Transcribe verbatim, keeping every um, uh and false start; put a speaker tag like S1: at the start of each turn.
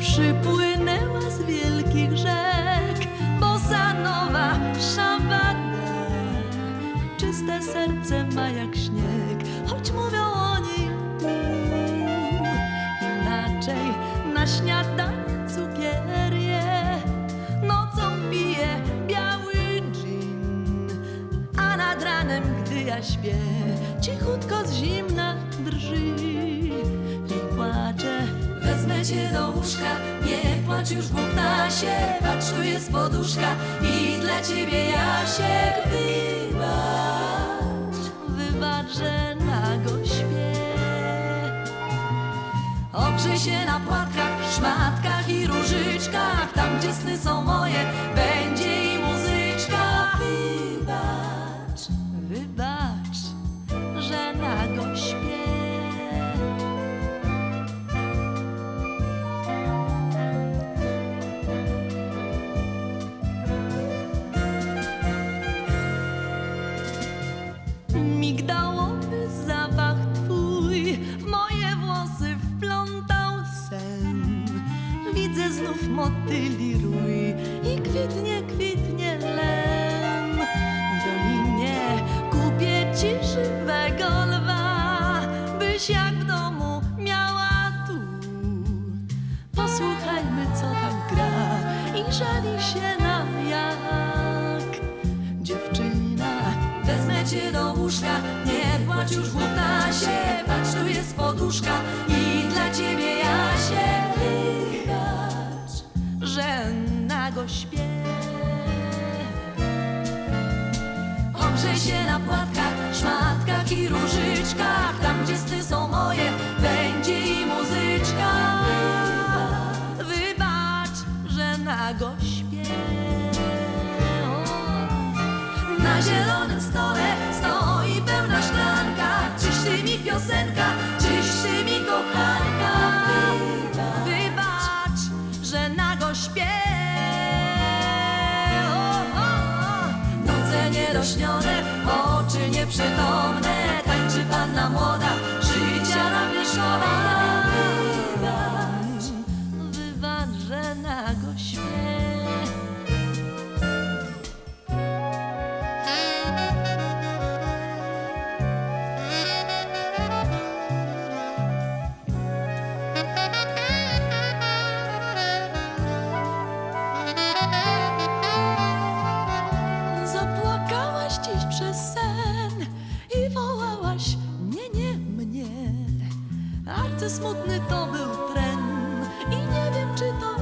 S1: przypłynęła z wielkich rzek, bossa nowa szabada, czyste serce ma jak śnieg, choć mówią o niej inaczej. Na śniadanie cukier je, nocą pije biały dżin, a nad ranem, gdy ja śpię, cichutko z zimna drży i płacze. Wezmę cię do łóżka, nie płacz już, Bogdasie, patrz, tu jest poduszka i dla ciebie Jasiek. Wybacz, wybacz, że nago śpię. Ogrzej się na płatkach, szmatkach i różyczkach, tam gdzie sny są moje, będzie i muzyczka. Wybacz, wybacz, że nago śpię. Migdałowy zapach twój w moje włosy wplątał sen. Widzę znów motyli rój i kwitnie, kwitnie len. W dolinie kupię ci żywego lwa, byś jak w domu miała tu. Posłuchajmy, co tam gra i żali się nam jak dziewczyna. Wezmę cię do łóżka, nie płacz już, Bogdasie, patrz, tu jest poduszka i dla ciebie Jasiek. Wybacz, że nago śpię. Ogrzej się na płatkach, szmatkach i różyczkach, tam gdzie sny są moje, będzie i muzyczka. Wybacz, wybacz, że nago śpię. Na zielonym stole stoi pełna szklanka, czyś ty mi piosenka, czyś ty mi kochanka. Wybacz, że nago śpię. O, o, o. Noce niedośnione, oczy nieprzytomne, tańczy panna młoda, życia nam nie szkoda. Wybacz, wybacz, że nago śpię. Zapłakałaś dziś przez sen i wołałaś nie, nie mnie. Arcy smutny to był tren i nie wiem, czy to